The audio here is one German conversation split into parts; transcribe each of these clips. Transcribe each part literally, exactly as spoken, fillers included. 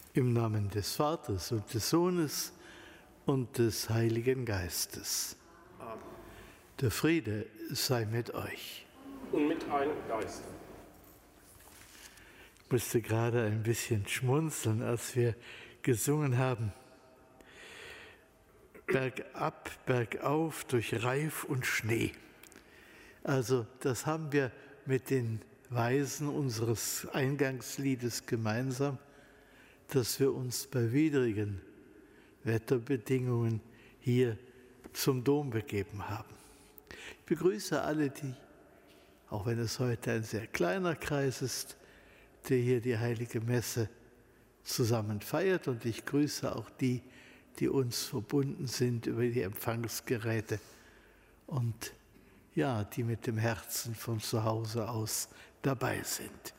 Im Namen des Vaters und des Sohnes und des Heiligen Geistes. Amen. Der Friede sei mit euch. Und mit einem Geist. Ich musste gerade ein bisschen schmunzeln, als wir gesungen haben. Bergab, bergauf, durch Reif und Schnee. Also das haben wir mit den Weisen unseres Eingangsliedes gemeinsam, dass wir uns bei widrigen Wetterbedingungen hier zum Dom begeben haben. Ich begrüße alle, die, auch wenn es heute ein sehr kleiner Kreis ist, der hier die Heilige Messe zusammen feiert, und ich grüße auch die, die uns verbunden sind über die Empfangsgeräte und ja, die mit dem Herzen von zu Hause aus dabei sind.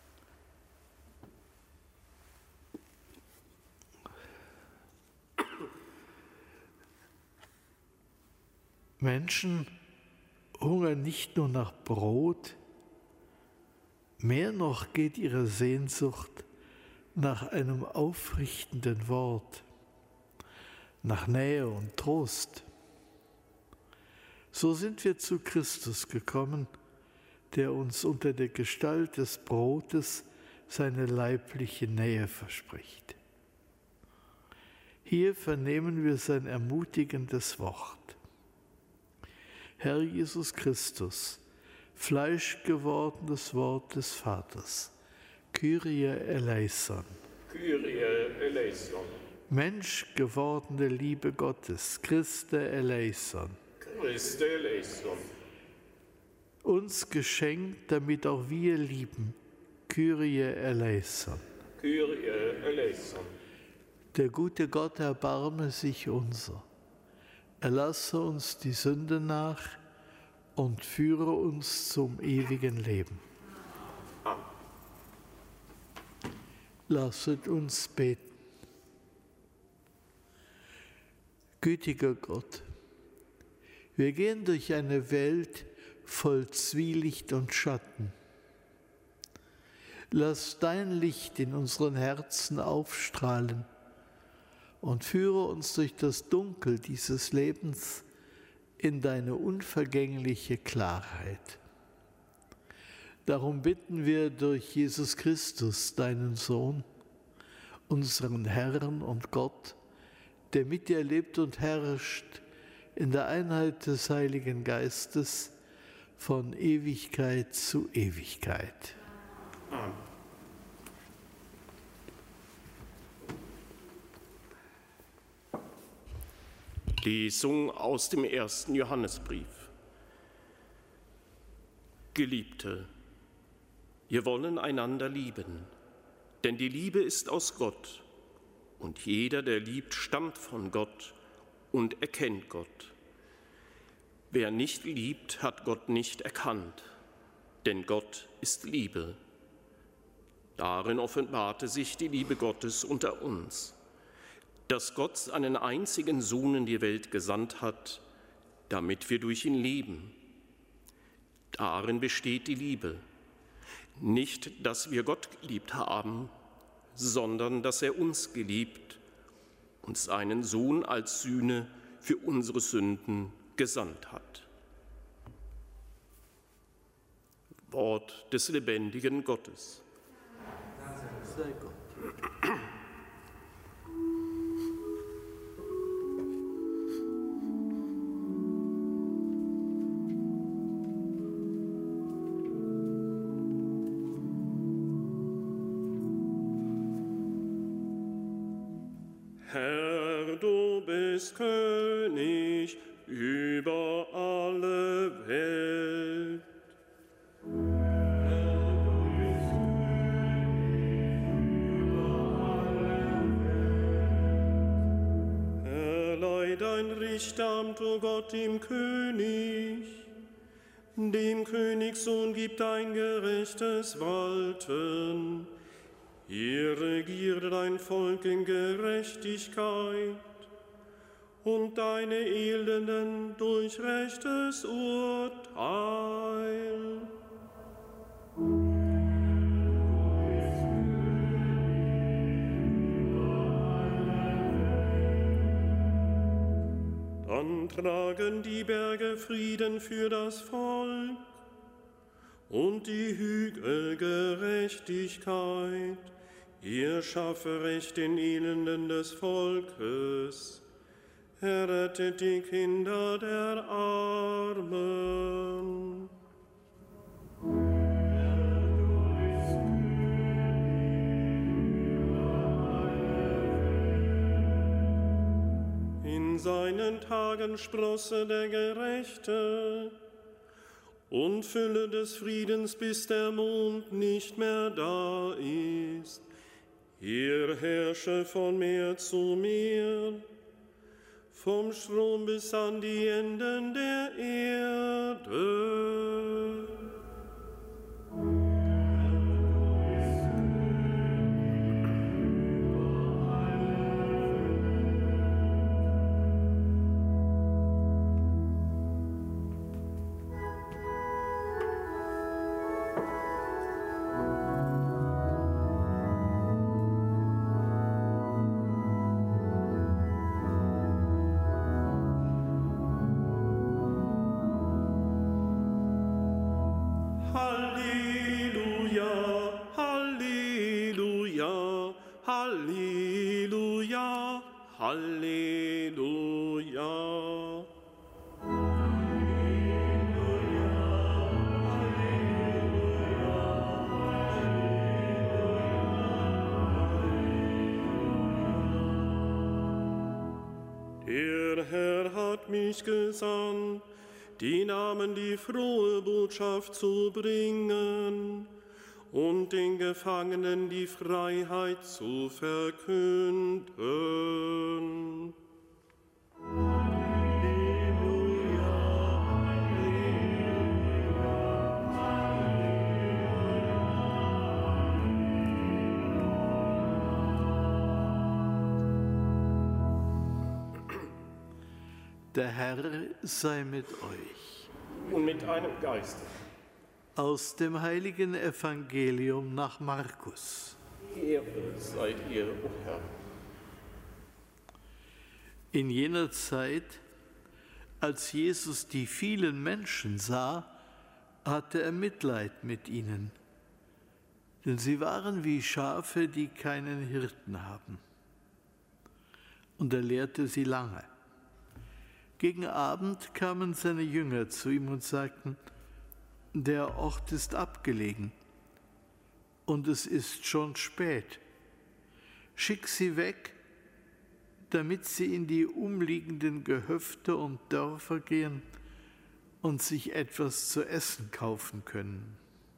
Menschen hungern nicht nur nach Brot, mehr noch geht ihre Sehnsucht nach einem aufrichtenden Wort, nach Nähe und Trost. So sind wir zu Christus gekommen, der uns unter der Gestalt des Brotes seine leibliche Nähe verspricht. Hier vernehmen wir sein ermutigendes Wort. Herr Jesus Christus, fleischgewordenes Wort des Vaters, Kyrie eleison. Kyrie eleison. Mensch gewordene Liebe Gottes, Christe eleison. Christe eleison. Uns geschenkt, damit auch wir lieben, Kyrie eleison. Kyrie eleison. Der gute Gott erbarme sich unser. Erlasse uns die Sünde nach und führe uns zum ewigen Leben. Amen. Lasset uns beten. Gütiger Gott, wir gehen durch eine Welt voll Zwielicht und Schatten. Lass dein Licht in unseren Herzen aufstrahlen und führe uns durch das Dunkel dieses Lebens in deine unvergängliche Klarheit. Darum bitten wir durch Jesus Christus, deinen Sohn, unseren Herrn und Gott, der mit dir lebt und herrscht in der Einheit des Heiligen Geistes von Ewigkeit zu Ewigkeit. Amen. Lesung aus dem ersten Johannesbrief. Geliebte, wir wollen einander lieben, denn die Liebe ist aus Gott, und jeder, der liebt, stammt von Gott und erkennt Gott. Wer nicht liebt, hat Gott nicht erkannt, denn Gott ist Liebe. Darin offenbarte sich die Liebe Gottes unter uns, dass Gott seinen einzigen Sohn in die Welt gesandt hat, damit wir durch ihn leben. Darin besteht die Liebe. Nicht, dass wir Gott geliebt haben, sondern dass er uns geliebt und seinen Sohn als Sühne für unsere Sünden gesandt hat. Wort des lebendigen Gottes. Sei Gott. Herr, du bist König über alle Welt. Herr, du bist König über alle Welt. Erleih dein Richteramt, o Gott, dem König. Dem Königssohn gibt dein gerechtes Walten. Hier regiere dein Volk in Gerechtigkeit und deine Elenden durch rechtes Urteil. Dann tragen die Berge Frieden für das Volk und die Hügel Gerechtigkeit. Ihr schaffe Recht den Elenden des Volkes. Errettet die Kinder der Armen. In seinen Tagen sprosse der Gerechte und Fülle des Friedens, bis der Mond nicht mehr da ist. Er herrsche von Meer zu Meer, vom Strom bis an die Enden der Erde. Halleluja. Der Herr hat mich gesandt, die Namen die frohe Botschaft zu bringen und den Gefangenen die Freiheit zu verkünden. Der Herr sei mit euch. Und mit einem Geiste. Aus dem heiligen Evangelium nach Markus. Ehre sei dir, o Herr. In jener Zeit, als Jesus die vielen Menschen sah, hatte er Mitleid mit ihnen, denn sie waren wie Schafe, die keinen Hirten haben. Und er lehrte sie lange. Gegen Abend kamen seine Jünger zu ihm und sagten: Der Ort ist abgelegen und es ist schon spät. Schick sie weg, damit sie in die umliegenden Gehöfte und Dörfer gehen und sich etwas zu essen kaufen können.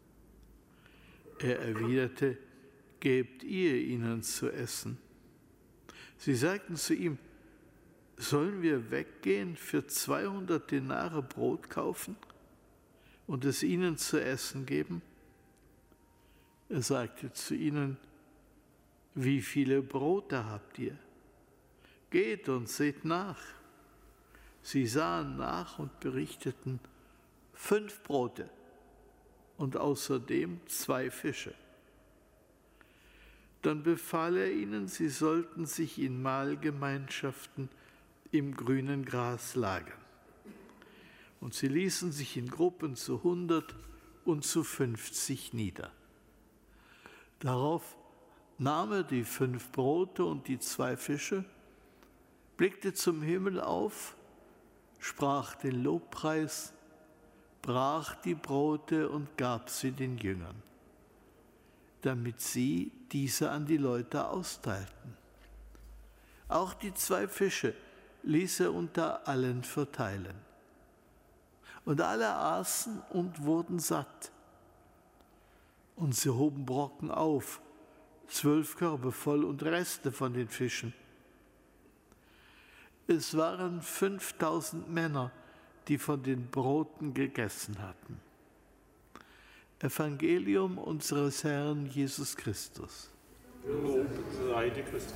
Er erwiderte: Gebt ihr ihnen zu essen. Sie sagten zu ihm: Sollen wir weggehen, für zweihundert Denare Brot kaufen und es ihnen zu essen geben? Er sagte zu ihnen: Wie viele Brote habt ihr? Geht und seht nach. Sie sahen nach und berichteten: Fünf Brote und außerdem zwei Fische. Dann befahl er ihnen, sie sollten sich in Mahlgemeinschaften im grünen Gras lagern. Und sie ließen sich in Gruppen zu hundert und zu fünfzig nieder. Darauf nahm er die fünf Brote und die zwei Fische, blickte zum Himmel auf, sprach den Lobpreis, brach die Brote und gab sie den Jüngern, damit sie diese an die Leute austeilten. Auch die zwei Fische ließ er unter allen verteilen. Und alle aßen und wurden satt. Und sie hoben Brocken auf, zwölf Körbe voll und Reste von den Fischen. Es waren fünftausend Männer, die von den Broten gegessen hatten. Evangelium unseres Herrn Jesus Christus. Lob sei dir Christus.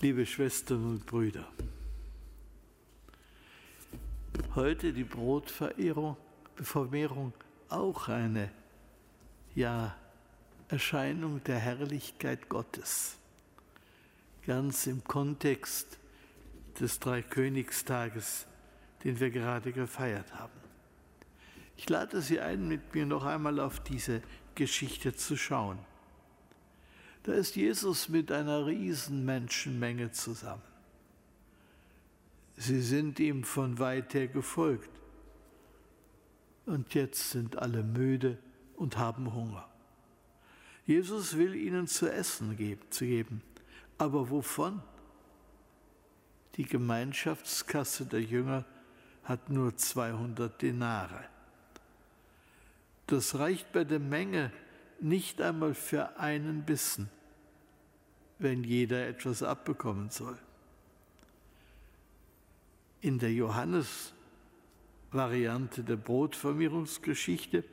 Liebe Schwestern und Brüder, heute die Brotvermehrung, Vermehrung, auch eine ja, Erscheinung der Herrlichkeit Gottes, ganz im Kontext des Dreikönigstages, den wir gerade gefeiert haben. Ich lade Sie ein, mit mir noch einmal auf diese Geschichte zu schauen. Da ist Jesus mit einer riesen Menschenmenge zusammen. Sie sind ihm von weit her gefolgt. Und jetzt sind alle müde und haben Hunger. Jesus will ihnen zu essen geben. Aber wovon? Die Gemeinschaftskasse der Jünger hat nur zweihundert Denare. Das reicht bei der Menge nicht einmal für einen Bissen, wenn jeder etwas abbekommen soll. In der Johannes-Variante der Brotvermehrungsgeschichte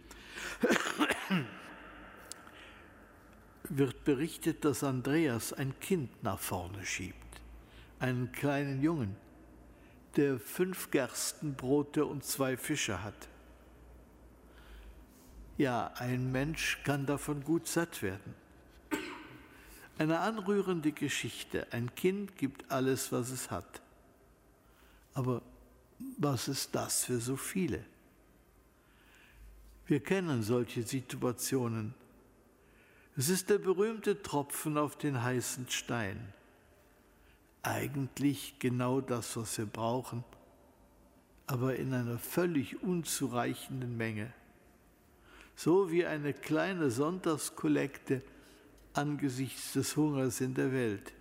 wird berichtet, dass Andreas ein Kind nach vorne schiebt, einen kleinen Jungen, der fünf Gerstenbrote und zwei Fische hat. Ja, ein Mensch kann davon gut satt werden. Eine anrührende Geschichte. Ein Kind gibt alles, was es hat. Aber was ist das für so viele? Wir kennen solche Situationen. Es ist der berühmte Tropfen auf den heißen Stein. Eigentlich genau das, was wir brauchen, aber in einer völlig unzureichenden Menge. So wie eine kleine Sonntagskollekte angesichts des Hungers in der Welt.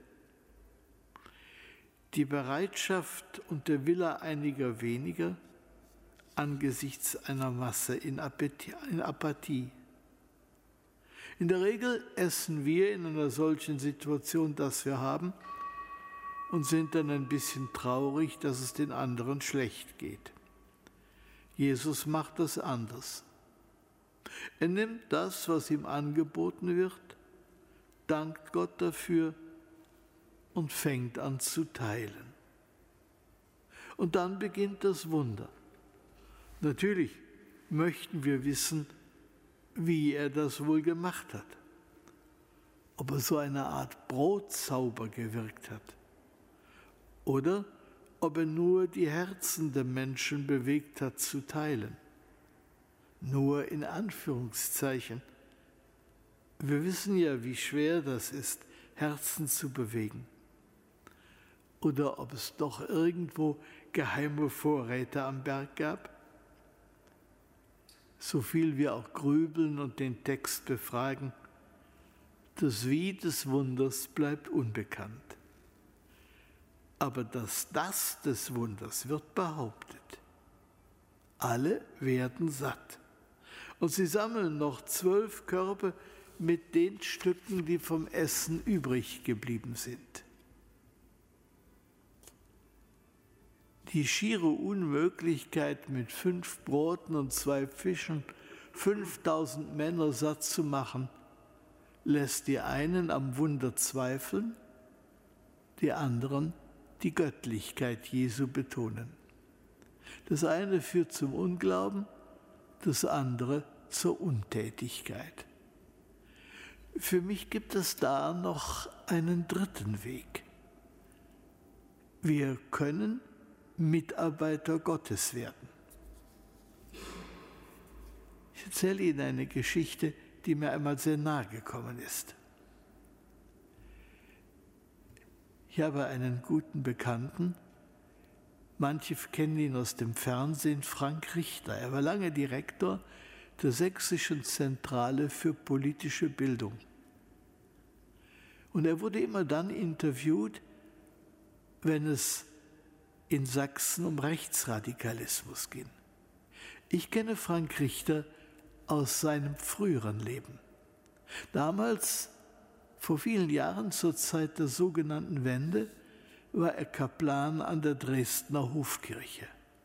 Die Bereitschaft und der Wille einiger weniger angesichts einer Masse in Apathie. In der Regel essen wir in einer solchen Situation, das wir haben, und sind dann ein bisschen traurig, dass es den anderen schlecht geht. Jesus macht das anders. Er nimmt das, was ihm angeboten wird, dankt Gott dafür und fängt an zu teilen. Und dann beginnt das Wunder. Natürlich möchten wir wissen, wie er das wohl gemacht hat. Ob er so eine Art Brotzauber gewirkt hat. Oder ob er nur die Herzen der Menschen bewegt hat zu teilen. Nur in Anführungszeichen. Wir wissen ja, wie schwer das ist, Herzen zu bewegen. Oder ob es doch irgendwo geheime Vorräte am Berg gab? So viel wir auch grübeln und den Text befragen, das Wie des Wunders bleibt unbekannt. Aber das Das des Wunders wird behauptet. Alle werden satt. Und sie sammeln noch zwölf Körbe mit den Stücken, die vom Essen übrig geblieben sind. Die schiere Unmöglichkeit, mit fünf Broten und zwei Fischen fünftausend Männer satt zu machen, lässt die einen am Wunder zweifeln, die anderen die Göttlichkeit Jesu betonen. Das eine führt zum Unglauben, das andere zur Untätigkeit. Für mich gibt es da noch einen dritten Weg. Wir können Mitarbeiter Gottes werden. Ich erzähle Ihnen eine Geschichte, die mir einmal sehr nahe gekommen ist. Ich habe einen guten Bekannten, manche kennen ihn aus dem Fernsehen, Frank Richter. Er war lange Direktor der Sächsischen Zentrale für politische Bildung. Und er wurde immer dann interviewt, wenn es in Sachsen um Rechtsradikalismus ging. Ich kenne Frank Richter aus seinem früheren Leben. Damals, vor vielen Jahren, zur Zeit der sogenannten Wende, war er Kaplan an der Dresdner Hofkirche.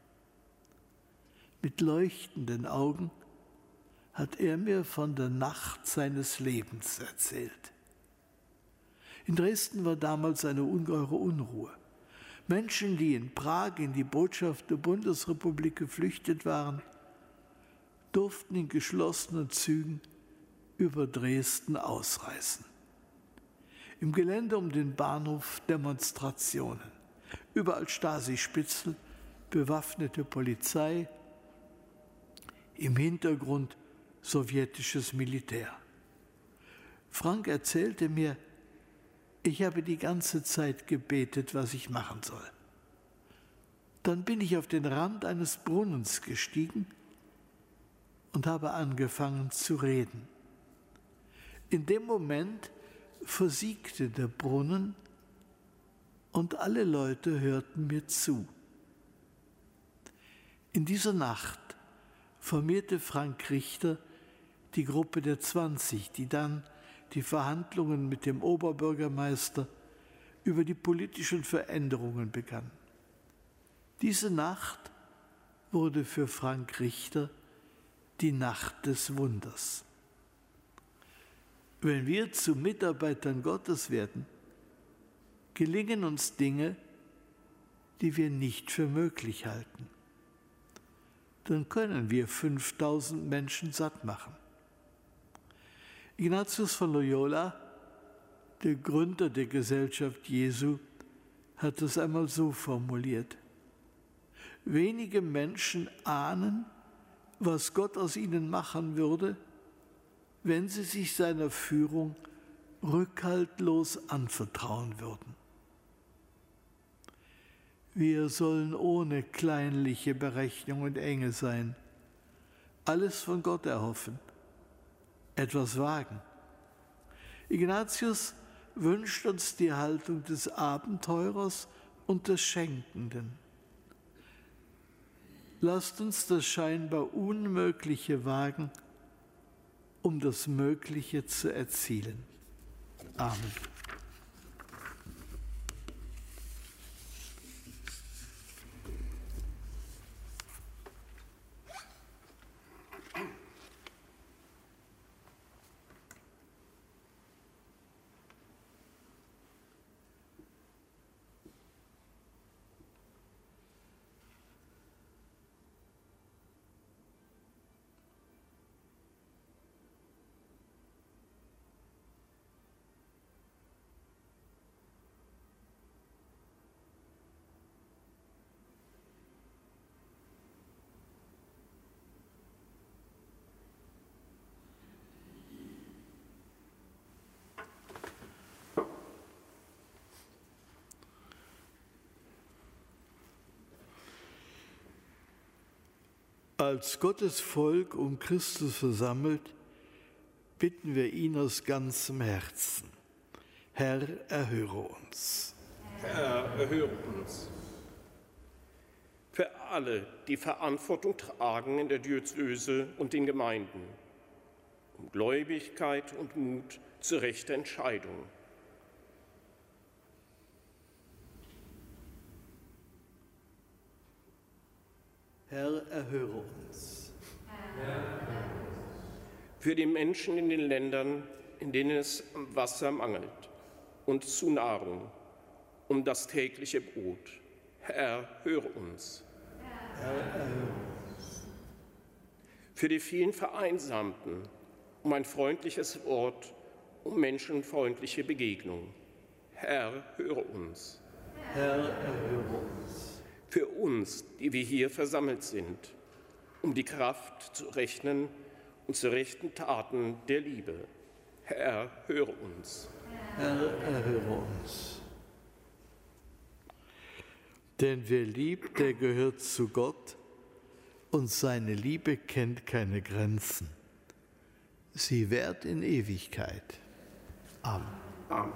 Mit leuchtenden Augen hat er mir von der Nacht seines Lebens erzählt. In Dresden war damals eine ungeheure Unruhe. Menschen, die in Prag in die Botschaft der Bundesrepublik geflüchtet waren, durften in geschlossenen Zügen über Dresden ausreisen. Im Gelände um den Bahnhof Demonstrationen, überall Stasi-Spitzel, bewaffnete Polizei, im Hintergrund sowjetisches Militär. Frank erzählte mir, ich habe die ganze Zeit gebetet, was ich machen soll. Dann bin ich auf den Rand eines Brunnens gestiegen und habe angefangen zu reden. In dem Moment versiegte der Brunnen und alle Leute hörten mir zu. In dieser Nacht formierte Frank Richter die Gruppe der zwanzig, die dann die Verhandlungen mit dem Oberbürgermeister über die politischen Veränderungen begann. Diese Nacht wurde für Frank Richter die Nacht des Wunders. Wenn wir zu Mitarbeitern Gottes werden, gelingen uns Dinge, die wir nicht für möglich halten. Dann können wir fünftausend Menschen satt machen. Ignatius von Loyola, der Gründer der Gesellschaft Jesu, hat es einmal so formuliert: Wenige Menschen ahnen, was Gott aus ihnen machen würde, wenn sie sich seiner Führung rückhaltlos anvertrauen würden. Wir sollen ohne kleinliche Berechnung und Enge sein, alles von Gott erhoffen, etwas wagen. Ignatius wünscht uns die Haltung des Abenteurers und des Schenkenden. Lasst uns das scheinbar Unmögliche wagen, um das Mögliche zu erzielen. Amen. Als Gottes Volk um Christus versammelt, bitten wir ihn aus ganzem Herzen. Herr, erhöre uns. Herr, erhöre uns. Für alle, die Verantwortung tragen in der Diözese und den Gemeinden, um Gläubigkeit und Mut zur rechten Entscheidung. Herr, erhöre uns. Für die Menschen in den Ländern, in denen es am Wasser mangelt und zu Nahrung, um das tägliche Brot. Herr, höre uns. Herr, erhöre uns. Für die vielen Vereinsamten, um ein freundliches Wort, um menschenfreundliche Begegnung. Herr, höre uns. Herr, erhöre uns. Für uns, die wir hier versammelt sind, um die Kraft zu rechnen und zu rechten Taten der Liebe. Herr, höre uns. Herr, erhöre uns. Denn wer liebt, der gehört zu Gott, und seine Liebe kennt keine Grenzen. Sie währt in Ewigkeit. Amen. Amen.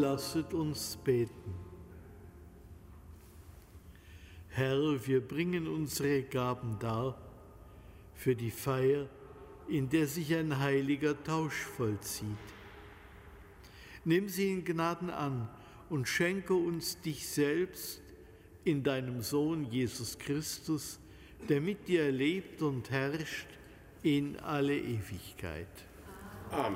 Lasset uns beten. Herr, wir bringen unsere Gaben dar für die Feier, in der sich ein heiliger Tausch vollzieht. Nimm sie in Gnaden an und schenke uns dich selbst in deinem Sohn Jesus Christus, der mit dir lebt und herrscht in alle Ewigkeit. Amen.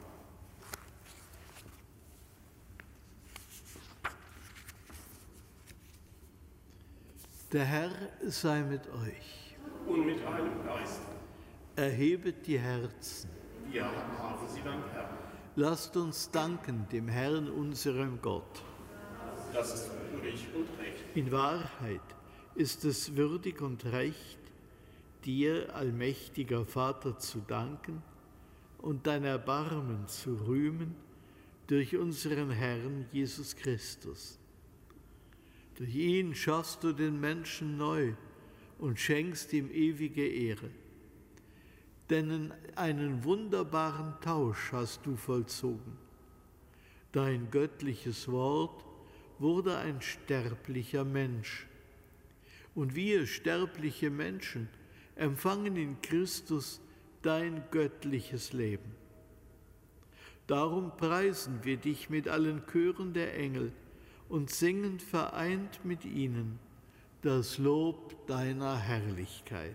Der Herr sei mit euch. Und mit einem Geist. Erhebet die Herzen. Wir haben sie Dank, Herr. Lasst uns danken dem Herrn, unserem Gott. Das ist würdig und recht. In Wahrheit ist es würdig und recht, dir, allmächtiger Vater, zu danken und dein Erbarmen zu rühmen durch unseren Herrn Jesus Christus. Durch ihn schaffst du den Menschen neu und schenkst ihm ewige Ehre. Denn einen wunderbaren Tausch hast du vollzogen. Dein göttliches Wort wurde ein sterblicher Mensch. Und wir, sterbliche Menschen, empfangen in Christus dein göttliches Leben. Darum preisen wir dich mit allen Chören der Engel und singen vereint mit ihnen das Lob deiner Herrlichkeit.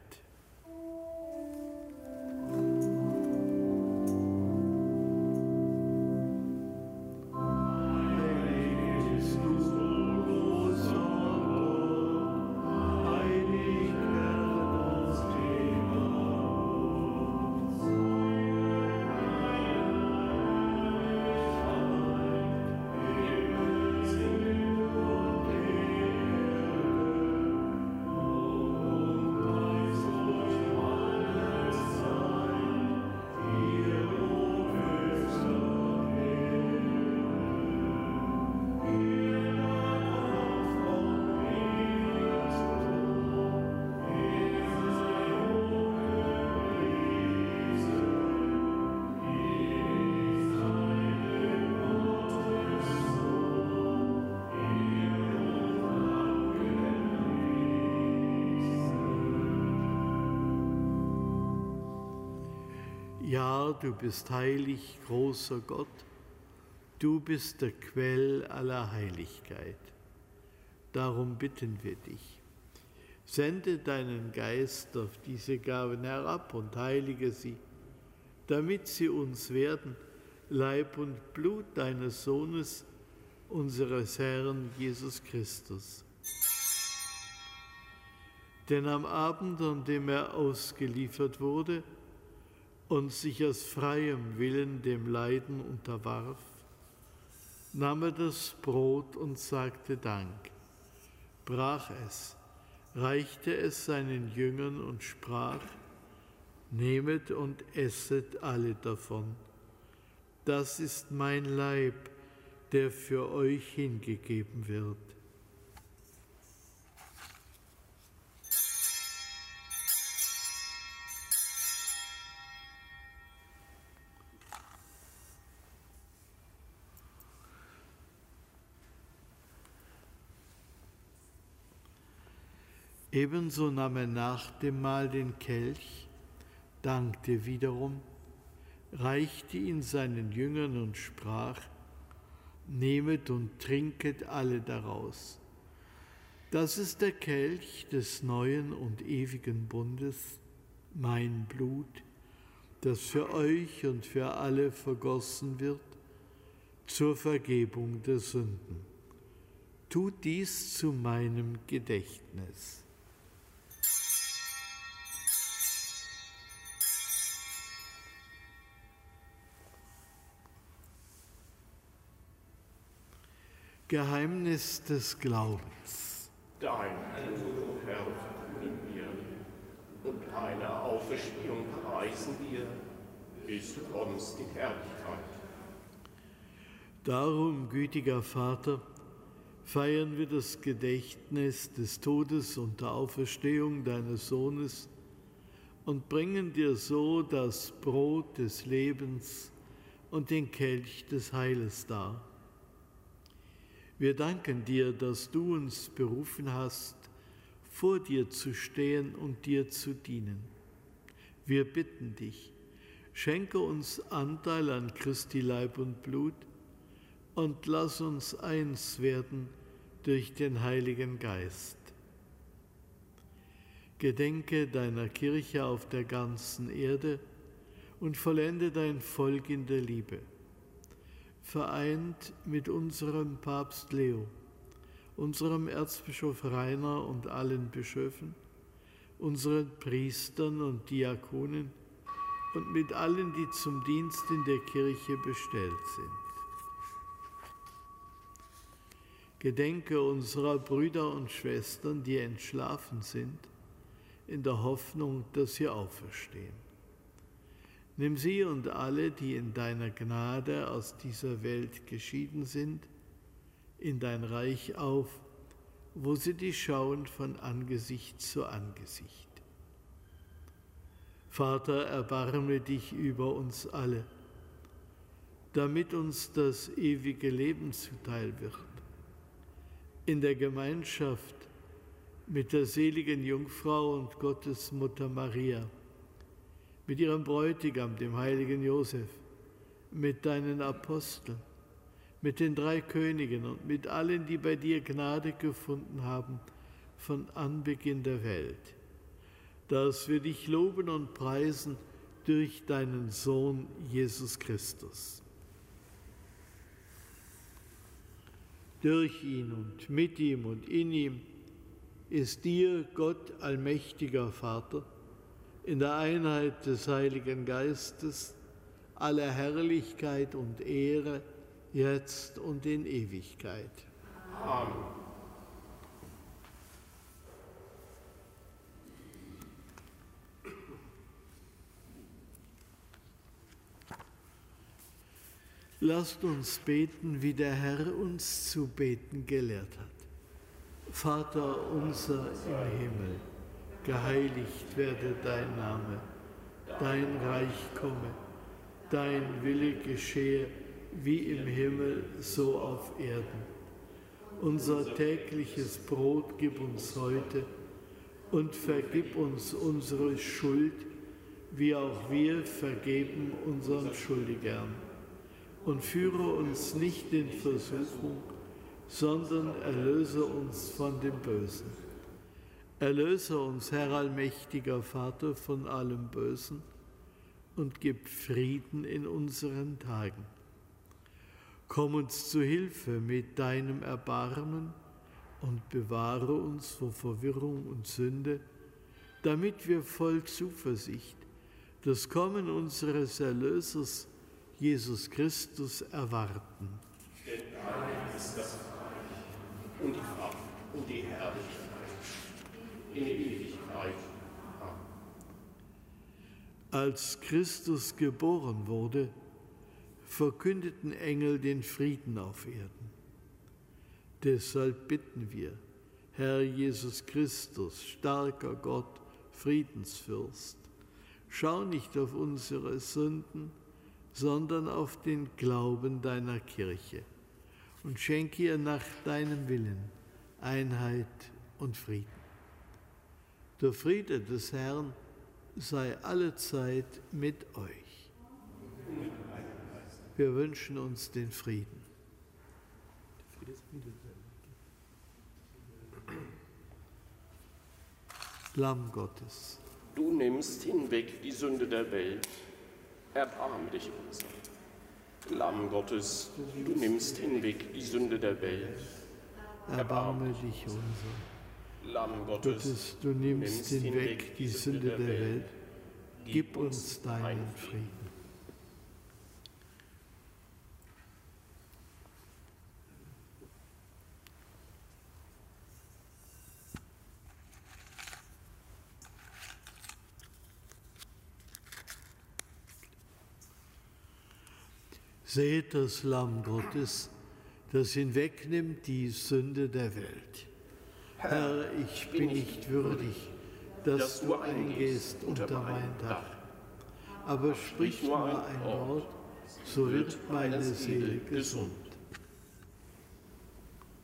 Ja, du bist heilig, großer Gott, du bist der Quell aller Heiligkeit. Darum bitten wir dich, sende deinen Geist auf diese Gaben herab und heilige sie, damit sie uns werden, Leib und Blut deines Sohnes, unseres Herrn Jesus Christus. Denn am Abend, an dem er ausgeliefert wurde und sich aus freiem Willen dem Leiden unterwarf, nahm er das Brot und sagte Dank, brach es, reichte es seinen Jüngern und sprach: Nehmet und esset alle davon. Das ist mein Leib, der für euch hingegeben wird. Ebenso nahm er nach dem Mahl den Kelch, dankte wiederum, reichte ihn seinen Jüngern und sprach: Nehmet und trinket alle daraus. Das ist der Kelch des neuen und ewigen Bundes, mein Blut, das für euch und für alle vergossen wird, zur Vergebung der Sünden. Tut dies zu meinem Gedächtnis. Geheimnis des Glaubens. Dein Tod, Herr, verkünden wir, und deine Auferstehung preisen wir, bis du kommst in Herrlichkeit. Darum, gütiger Vater, feiern wir das Gedächtnis des Todes und der Auferstehung deines Sohnes und bringen dir so das Brot des Lebens und den Kelch des Heiles dar. Wir danken dir, dass du uns berufen hast, vor dir zu stehen und dir zu dienen. Wir bitten dich, schenke uns Anteil an Christi Leib und Blut und lass uns eins werden durch den Heiligen Geist. Gedenke deiner Kirche auf der ganzen Erde und vollende dein Volk in der Liebe. Vereint mit unserem Papst Leo, unserem Erzbischof Rainer und allen Bischöfen, unseren Priestern und Diakonen und mit allen, die zum Dienst in der Kirche bestellt sind. Gedenke unserer Brüder und Schwestern, die entschlafen sind, in der Hoffnung, dass sie auferstehen. Nimm sie und alle, die in deiner Gnade aus dieser Welt geschieden sind, in dein Reich auf, wo sie dich schauen von Angesicht zu Angesicht. Vater, erbarme dich über uns alle, damit uns das ewige Leben zuteil wird. In der Gemeinschaft mit der seligen Jungfrau und Gottesmutter Maria, mit ihrem Bräutigam, dem heiligen Josef, mit deinen Aposteln, mit den drei Königen und mit allen, die bei dir Gnade gefunden haben von Anbeginn der Welt, dass wir dich loben und preisen durch deinen Sohn Jesus Christus. Durch ihn und mit ihm und in ihm ist dir, Gott, allmächtiger Vater, in der Einheit des Heiligen Geistes, aller Herrlichkeit und Ehre, jetzt und in Ewigkeit. Amen. Lasst uns beten, wie der Herr uns zu beten gelehrt hat. Vater unser im Himmel, geheiligt werde dein Name, dein Reich komme, dein Wille geschehe, wie im Himmel, so auf Erden. Unser tägliches Brot gib uns heute und vergib uns unsere Schuld, wie auch wir vergeben unseren Schuldigern. Und führe uns nicht in Versuchung, sondern erlöse uns von dem Bösen. Erlöse uns, Herr allmächtiger Vater, von allem Bösen und gib Frieden in unseren Tagen. Komm uns zu Hilfe mit deinem Erbarmen und bewahre uns vor Verwirrung und Sünde, damit wir voll Zuversicht das Kommen unseres Erlösers, Jesus Christus, erwarten. Denn dein ist das Reich und die Kraft und die Herrlichkeit in Ewigkeit. Amen. Als Christus geboren wurde, verkündeten Engel den Frieden auf Erden. Deshalb bitten wir, Herr Jesus Christus, starker Gott, Friedensfürst, schau nicht auf unsere Sünden, sondern auf den Glauben deiner Kirche und schenke ihr nach deinem Willen Einheit und Frieden. Der Friede des Herrn sei allezeit mit euch. Wir wünschen uns den Frieden. Lamm Gottes, Du nimmst hinweg die Sünde der Welt. Erbarme dich unser. Lamm Gottes, du nimmst hinweg die Sünde der Welt. erbarme dich unser. Lamm Gottes, Gottes, du nimmst hinweg die Sünde der Welt. Gib uns deinen Frieden. Seht das Lamm Gottes, das hinwegnimmt die Sünde der Welt. Herr, ich bin nicht würdig, dass du eingehst unter mein Dach. Aber sprich nur ein Wort, so wird meine Seele gesund.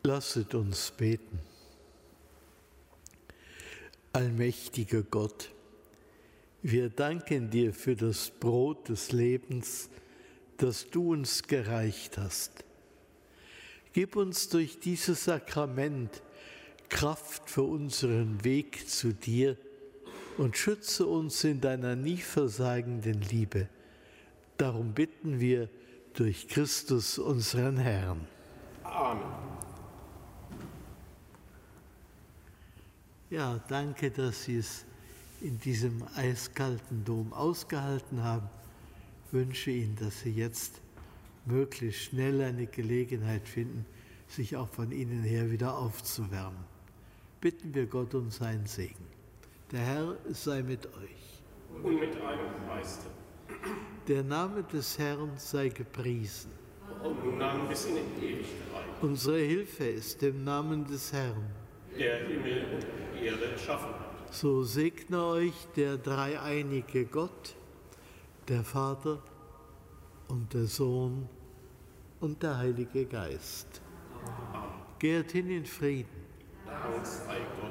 Lasset uns beten. Allmächtiger Gott, wir danken dir für das Brot des Lebens, das du uns gereicht hast. Gib uns durch dieses Sakrament Kraft für unseren Weg zu dir und schütze uns in deiner nie versagenden Liebe. Darum bitten wir durch Christus, unseren Herrn. Amen. Ja, danke, dass Sie es in diesem eiskalten Dom ausgehalten haben. Ich wünsche Ihnen, dass Sie jetzt möglichst schnell eine Gelegenheit finden, sich auch von innen her wieder aufzuwärmen. Bitten wir Gott um seinen Segen. Der Herr sei mit euch. Und mit einem Meister. Der Name des Herrn sei gepriesen. Und nun an bis in die Ewigkeit. Unsere Hilfe ist im Namen des Herrn, der Himmel und Erde erschaffen hat. So segne euch der dreieinige Gott, der Vater und der Sohn und der Heilige Geist. Amen. Geht hin in Frieden. Dank sei Gott.